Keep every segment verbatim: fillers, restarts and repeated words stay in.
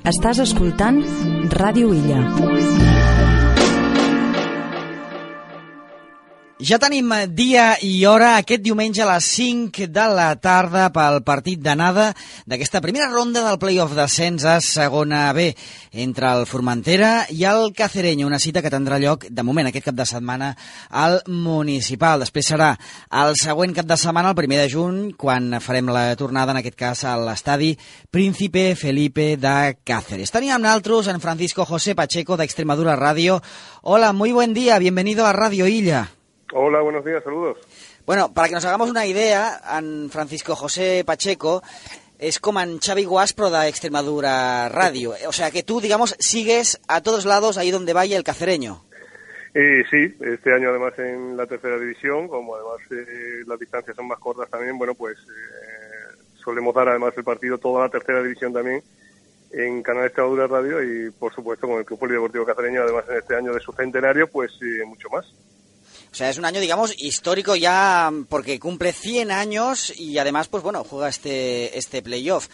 Estàs escoltant Ràdio Illa. Ja tenim dia i hora aquest diumenge a les cinc de la tarda pel partit d'anada d'aquesta primera ronda del play-off d'ascens a segona B entre el Formentera i el Cacereño, una cita que tindrà lloc de moment aquest cap de setmana al Municipal. Després serà el següent cap de setmana, el primer de juny, quan farem la tornada, en aquest cas a l'estadi Príncipe Felipe de Cáceres. Teníem nosaltres en Francisco José Pacheco de Extremadura Radio. Hola, muy buen día, bienvenido a Radio Illa. Hola, buenos días, saludos. Bueno, para que nos hagamos una idea, en Francisco José Pacheco es como en Xavi Guas, pero de Extremadura Radio. O sea, que tú, digamos, sigues a todos lados ahí donde vaya el Cacereño. Eh, sí, este año además en la tercera división, como además eh, las distancias son más cortas también, bueno, pues eh, solemos dar además el partido toda la tercera división también en Canal Extremadura Radio y, por supuesto, con el Club Polideportivo Cacereño, además en este año de su centenario, pues eh, mucho más. O sea, es un año, digamos, histórico ya porque cumple cien años y además, pues bueno, juega este este playoff.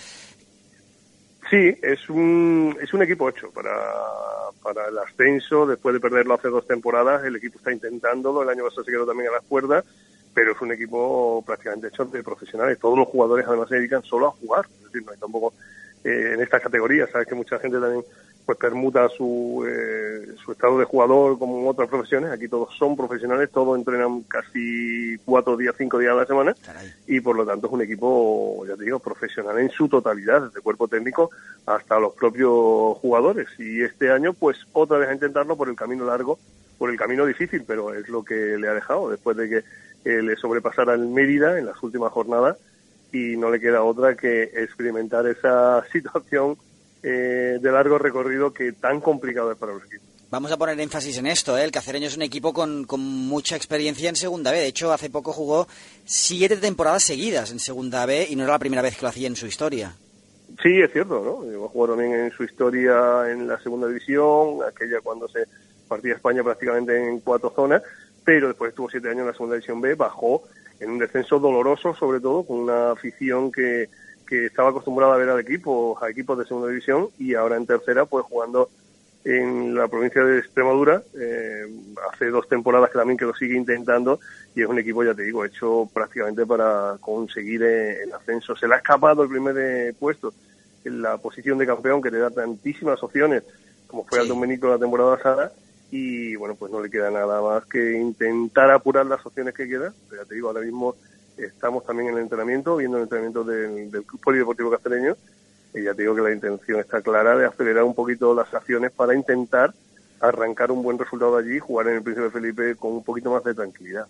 Sí, es un es un equipo hecho para, para el ascenso. Después de perderlo hace dos temporadas, el equipo está intentándolo. El año pasado se quedó también a las cuerdas, pero es un equipo prácticamente hecho de profesionales. Todos los jugadores además se dedican solo a jugar. Es decir, no hay tampoco eh, en estas categorías. Sabes que mucha gente también pues permuta su eh, su estado de jugador como en otras profesiones. Aquí todos son profesionales, todos entrenan casi cuatro días, cinco días a la semana. Caray. Y por lo tanto es un equipo, ya te digo, profesional en su totalidad, desde cuerpo técnico hasta los propios jugadores. Y este año pues otra vez a intentarlo por el camino largo, por el camino difícil, pero es lo que le ha dejado después de que eh, le sobrepasara el Mérida en las últimas jornadas y no le queda otra que experimentar esa situación Eh, de largo recorrido que tan complicado es para los equipos. Vamos a poner énfasis en esto, ¿eh? El Cacereño es un equipo con, con mucha experiencia en Segunda B. De hecho, hace poco jugó siete temporadas seguidas en Segunda B y no era la primera vez que lo hacía en su historia. Sí, es cierto, ¿no? Llegó a jugar también en su historia en la Segunda División, aquella cuando se partía España prácticamente en cuatro zonas, pero después estuvo siete años en la Segunda División B, bajó en un descenso doloroso, sobre todo, con una afición que que estaba acostumbrada a ver al equipo, a equipos de segunda división, y ahora en tercera, pues jugando en la provincia de Extremadura, eh, hace dos temporadas que también que lo sigue intentando, y es un equipo, ya te digo, hecho prácticamente para conseguir eh, el ascenso. Se le ha escapado el primer eh, puesto en la posición de campeón, que te da tantísimas opciones, como fue sí. al Domenico la temporada pasada, y bueno, pues no le queda nada más que intentar apurar las opciones que quedan. Pero ya te digo, ahora mismo estamos también en el entrenamiento, viendo el entrenamiento del, del Club Polideportivo Cacereño, y ya te digo que la intención está clara de acelerar un poquito las acciones para intentar arrancar un buen resultado allí y jugar en el Príncipe Felipe con un poquito más de tranquilidad.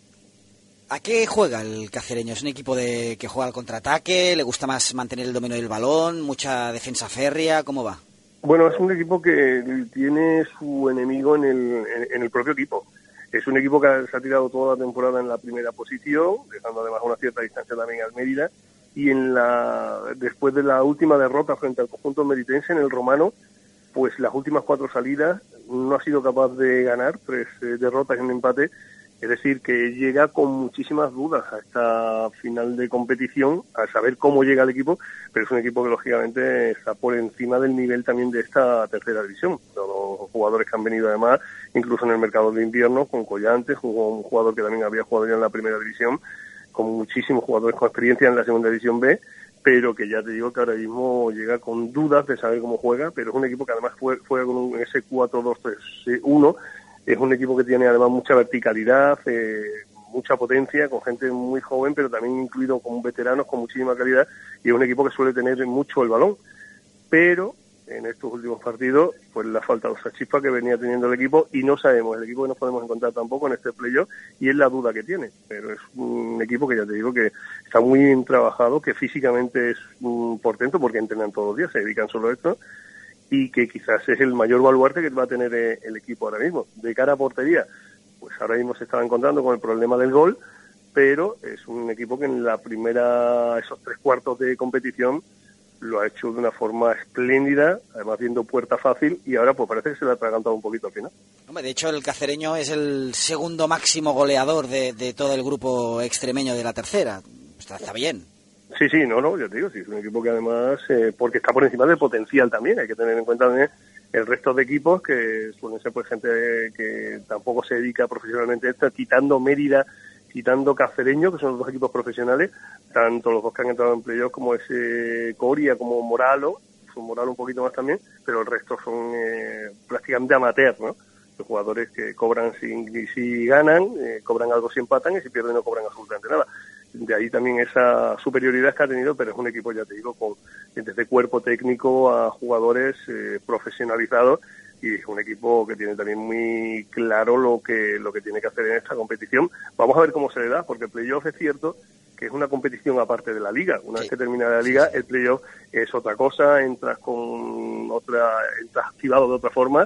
¿A qué juega el Cacereño? ¿Es un equipo de que juega al contraataque? ¿Le gusta más mantener el dominio del balón? ¿Mucha defensa férrea? ¿Cómo va? Bueno, es un equipo que tiene su enemigo en el, en, en el propio equipo. Es un equipo que se ha tirado toda la temporada en la primera posición, dejando además una cierta distancia también al Mérida, y en la después de la última derrota frente al conjunto meritense en el Romano, pues las últimas cuatro salidas no ha sido capaz de ganar, tres eh, derrotas y un empate, es decir, que llega con muchísimas dudas a esta final de competición, a saber cómo llega el equipo, pero es un equipo que lógicamente está por encima del nivel también de esta tercera división. Los jugadores que han venido además, incluso en el mercado de invierno, con Collantes, jugó un jugador que también había jugado ya en la primera división, con muchísimos jugadores con experiencia en la segunda división B, pero que ya te digo que ahora mismo llega con dudas de saber cómo juega, pero es un equipo que además juega con un ese cuatro dos tres uno, es un equipo que tiene además mucha verticalidad, eh, mucha potencia, con gente muy joven, pero también incluido con veteranos con muchísima calidad, y es un equipo que suele tener mucho el balón, pero en estos últimos partidos pues le ha faltado esa chispa que venía teniendo el equipo, y no sabemos, el equipo que nos podemos encontrar tampoco en este playoff, y es la duda que tiene, pero es un equipo que ya te digo que está muy bien trabajado, que físicamente es un portento porque entrenan todos los días, se dedican solo a esto, y que quizás es el mayor baluarte que va a tener el equipo ahora mismo. De cara a portería, pues ahora mismo se estaba encontrando con el problema del gol, pero es un equipo que en la primera, esos tres cuartos de competición, lo ha hecho de una forma espléndida, además viendo puerta fácil, y ahora pues parece que se le ha atragantado un poquito al final. Hombre, de hecho el Cacereño es el segundo máximo goleador de, de todo el grupo extremeño de la tercera. Está, está bien. Sí, sí, no, no, ya te digo, sí, es un equipo que además, eh, porque está por encima del potencial también, hay que tener en cuenta también el resto de equipos que suelen ser pues gente que tampoco se dedica profesionalmente a esto, quitando Mérida, quitando Cacereño, que son los dos equipos profesionales, tanto los dos que han entrado en playoff como ese Coria, como Moralo, son Moralo un poquito más también, pero el resto son eh, prácticamente amateurs, ¿no? Los jugadores que cobran si, si ganan, eh, cobran algo si empatan y si pierden no cobran absolutamente nada. De ahí también esa superioridad que ha tenido, pero es un equipo, ya te digo, con desde cuerpo técnico a jugadores eh, profesionalizados, y es un equipo que tiene también muy claro lo que lo que tiene que hacer en esta competición. Vamos a ver cómo se le da, porque el playoff es cierto que es una competición aparte de la liga. Una sí. vez que termina la liga, el playoff es otra cosa, entras con otra, entras activado de otra forma,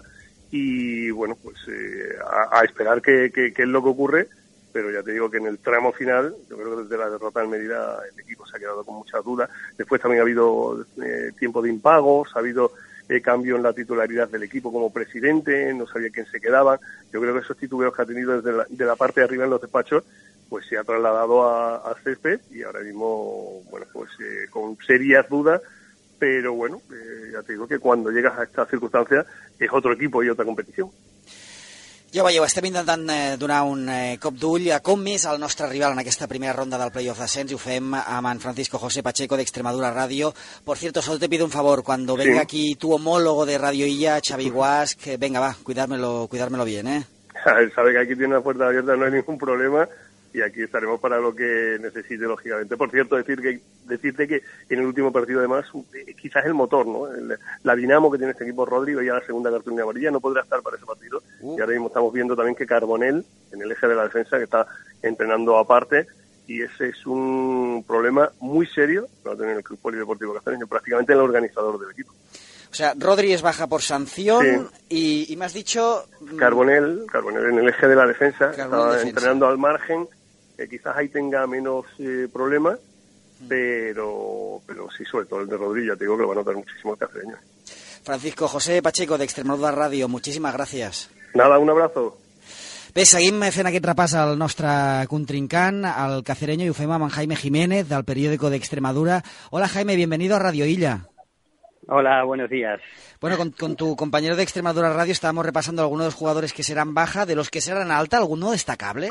y bueno, pues eh, a, a esperar qué que, que es lo que ocurre. Pero ya te digo que en el tramo final, yo creo que desde la derrota en Mérida el equipo se ha quedado con muchas dudas. Después también ha habido eh, tiempo de impagos, ha habido eh, cambio en la titularidad del equipo como presidente, no sabía quién se quedaba. Yo creo que esos titubeos que ha tenido desde la, de la parte de arriba en los despachos, pues se ha trasladado a, a césped, y ahora mismo, bueno, pues eh, con serias dudas. Pero bueno, eh, ya te digo que cuando llegas a estas circunstancias es otro equipo y otra competición. Ja ho veieu, estem intentant eh, donar un eh, cop d'ull a com és el nostre rival en aquesta primera ronda del playoff d'ascens, i ho fem amb en Francisco José Pacheco de Extremadura Radio. Por cierto, solo te pido un favor, cuando venga sí. aquí tu homólogo de Radio Illa, Xavi Guasch, que venga, va, cuidármelo, cuidármelo bien, ¿eh? Sabe que aquí tiene una puerta abierta, no hay ningún problema, y aquí estaremos para lo que necesite, lógicamente. Por cierto, decir que decirte que en el último partido, además, quizás el motor, ¿no? El, la dinamo que tiene este equipo, Rodri, ya la segunda cartulina amarilla, no podrá estar para ese partido. Uh. Y ahora mismo estamos viendo también que Carbonell, en el eje de la defensa, que está entrenando aparte, y ese es un problema muy serio que va a tener el Club Polideportivo Cacereño, prácticamente el organizador del equipo. O sea, Rodri es baja por sanción, sí. y, y me has dicho... Carbonell, Carbonell en el eje de la defensa, está defensa. entrenando al margen. Eh, quizás ahí tenga menos eh, problemas, pero pero sí, sobre todo el de Rodríguez, te digo que lo va a notar muchísimo el cacereño. Francisco José Pacheco, de Extremadura Radio, muchísimas gràcies. Nada, un abrazo. Bé, seguim fent aquest repàs al nostre contrincant, al cacereño, i ho fem amb en Jaime Jiménez, del periódico de Extremadura. Hola, Jaime, bienvenido a Radio Illa. Hola, buenos días. Bueno, con, con tu compañero de Extremadura Radio estábamos repasando algunos de los jugadores que serán baja, de los que serán alta, ¿alguno destacable?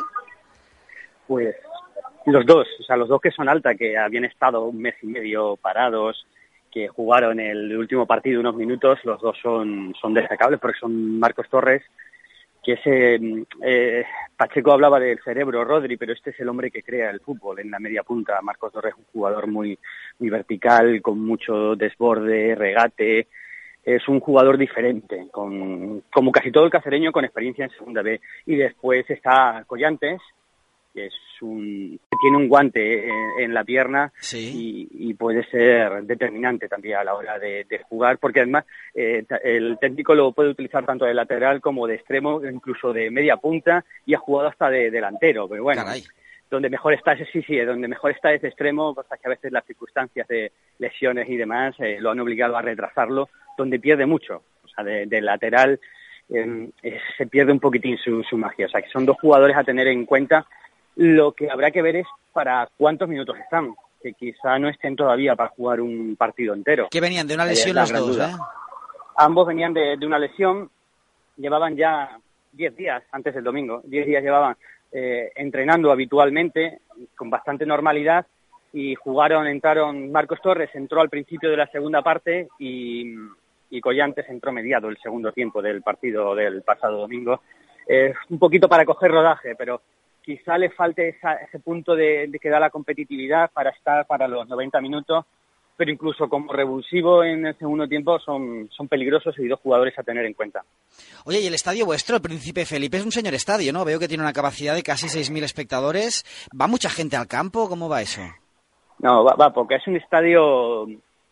Pues los dos, o sea, los dos que son alta, que habían estado un mes y medio parados, que jugaron el último partido unos minutos, los dos son, son destacables, porque son Marcos Torres, que ese eh, Pacheco hablaba del cerebro, Rodri, pero este es el hombre que crea el fútbol en la media punta. Marcos Torres es un jugador muy, muy vertical, con mucho desborde, regate. Es un jugador diferente, con, como casi todo el cacereño, con experiencia en Segunda B. Y después está Collantes, que es un que tiene un guante en, en la pierna, sí. y, y puede ser determinante también a la hora de, de jugar, porque además eh, el técnico lo puede utilizar tanto de lateral como de extremo, incluso de media punta, y ha jugado hasta de delantero, pero bueno, Caray. donde mejor está es sí, sí, donde mejor está es de extremo, cosa que a veces las circunstancias de lesiones y demás eh, lo han obligado a retrasarlo, donde pierde mucho, o sea, de, de lateral eh, eh, se pierde un poquitín su, su magia, o sea, que son dos jugadores a tener en cuenta. Lo que habrá que ver es para cuántos minutos están, que quizá no estén todavía para jugar un partido entero. Que venían de una lesión los dos, ¿eh? Ambos venían de, de una lesión, llevaban ya diez días antes del domingo, diez días llevaban eh, entrenando habitualmente, con bastante normalidad, y jugaron, entraron, Marcos Torres entró al principio de la segunda parte y, y Collantes entró mediado el segundo tiempo del partido del pasado domingo. Eh, un poquito para coger rodaje, pero quizá le falte esa, ese punto de, de que da la competitividad para estar para los noventa minutos, pero incluso como revulsivo en el segundo tiempo son, son peligrosos y dos jugadores a tener en cuenta. Oye, y el estadio vuestro, el Príncipe Felipe, es un señor estadio, ¿no? Veo que tiene una capacidad de casi seis mil espectadores. ¿Va mucha gente al campo? ¿Cómo va eso? No, va, va porque es un estadio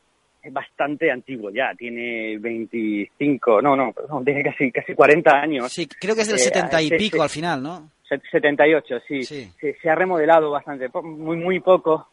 bastante antiguo ya, tiene veinticinco, no, no, no tiene casi, casi cuarenta años. Sí, creo que es del eh, setenta y pico se, al final, ¿no? setenta y ocho, sí. sí. Se, se ha remodelado bastante, muy muy poco,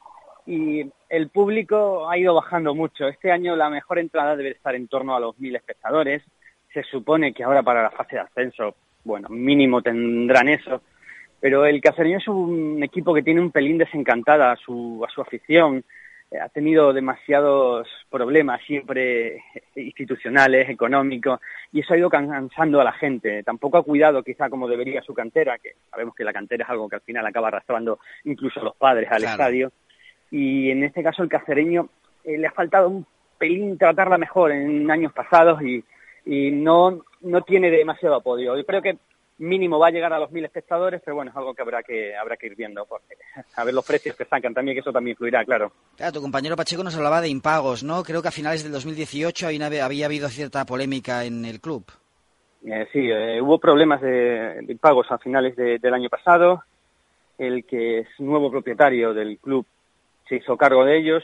y el público ha ido bajando mucho. Este año la mejor entrada debe estar en torno a los mil espectadores. Se supone que ahora para la fase de ascenso, bueno, mínimo tendrán eso, pero el Cacereño es un equipo que tiene un pelín desencantada a su, a su afición. ha tenido demasiados problemas siempre institucionales, económicos, y eso ha ido cansando a la gente. Tampoco ha cuidado quizá como debería su cantera, que sabemos que la cantera es algo que al final acaba arrastrando incluso a los padres al claro. estadio. Y en este caso el cacereño eh, le ha faltado un pelín tratarla mejor en años pasados y, y no, no tiene demasiado apoyo. Yo creo que mínimo va a llegar a los mil espectadores, pero bueno, es algo que habrá que habrá que ir viendo, porque a ver los precios que sacan también, que eso también influirá, claro. Claro, tu compañero Pacheco nos hablaba de impagos, ¿no? Creo que a finales del dos mil dieciocho había, había habido cierta polémica en el club. Eh, sí, eh, hubo problemas de, de impagos a finales de, del año pasado. El que es nuevo propietario del club se hizo cargo de ellos,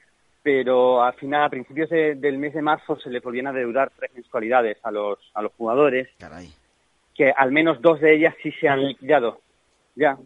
pero al final, a principios de, del mes de marzo, se le volvían a deudar tres mensualidades a los, a los jugadores. Caray. Que al menos dos de ellas sí se han liquidado ya,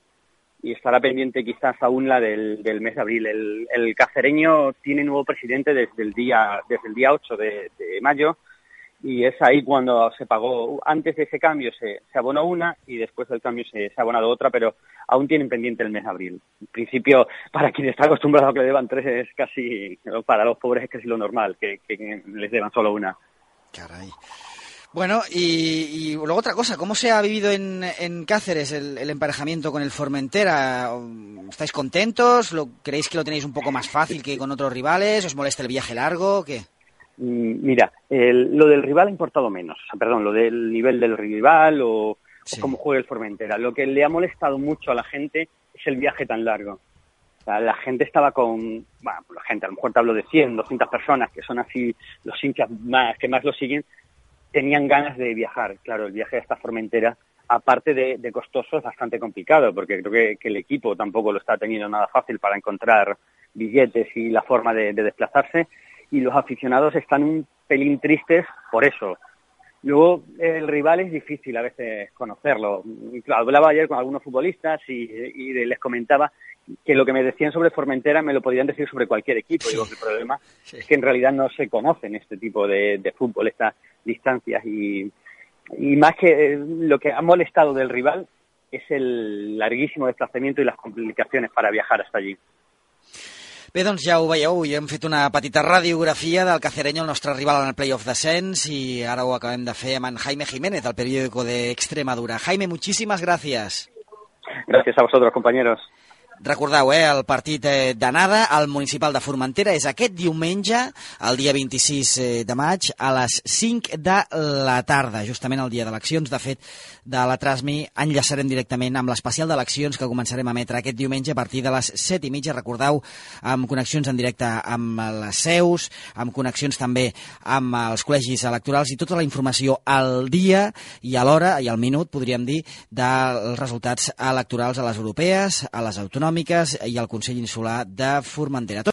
y estará pendiente quizás aún la del, del mes de abril. El, el cacereño tiene nuevo presidente desde el día desde el día ocho de, de mayo, y es ahí cuando se pagó. Antes de ese cambio se, se abonó una y después del cambio se, se ha abonado otra, pero aún tienen pendiente el mes de abril. En principio, para quien está acostumbrado a que le deban tres, es casi, para los pobres es casi lo normal, que, que les deban solo una. Caray. Bueno, y, y luego otra cosa, ¿cómo se ha vivido en, en Cáceres el, el emparejamiento con el Formentera? ¿Estáis contentos? ¿Lo, ¿Creéis que lo tenéis un poco más fácil que con otros rivales? ¿Os molesta el viaje largo? ¿Qué? Mira, el, lo del rival ha importado menos, o sea, perdón, lo del nivel del rival o, sí. o cómo juega el Formentera. Lo que le ha molestado mucho a la gente es el viaje tan largo. O sea, la gente estaba con, bueno, la gente, a lo mejor te hablo de cien, doscientas personas, que son así los hinchas más que más lo siguen, tenían ganas de viajar. Claro, el viaje a esta Formentera, aparte de, de costoso, es bastante complicado, porque creo que, que el equipo tampoco lo está teniendo nada fácil para encontrar billetes y la forma de, de desplazarse, y los aficionados están un pelín tristes por eso. Luego, el rival es difícil a veces conocerlo. Hablaba ayer con algunos futbolistas y, y les comentaba que lo que me decían sobre Formentera me lo podían decir sobre cualquier equipo. Sí. Digo que el problema sí. es que en realidad no se conocen este tipo de, de fútbol, estas distancias, y, y más que lo que ha molestado del rival es el larguísimo desplazamiento y las complicaciones para viajar hasta allí. Bé, doncs ja ho veieu, avui hem fet una petita radiografia del Cacereño, el nostre rival en el playoff d'ascens, i ara ho acabem de fer amb en Jaime Jiménez, del periódico de Extremadura. Jaime, muchísimas gracias. Gracias a vosotros, compañeros. Recordeu, eh, el partit eh, d'anada al municipal de Formentera és aquest diumenge, el dia vint-i-sis de maig, a les cinc de la tarda, justament el dia d'eleccions. De fet, de la Trasmi enllaçarem directament amb l'especial d'eleccions que començarem a emetre aquest diumenge a partir de les set i mitja. Recordeu, amb connexions en directe amb les seus, amb connexions també amb els col·legis electorals i tota la informació al dia i a l'hora i al minut, podríem dir, dels resultats electorals a les europees, a les autonòmiques i al Consell Insular de Formentera.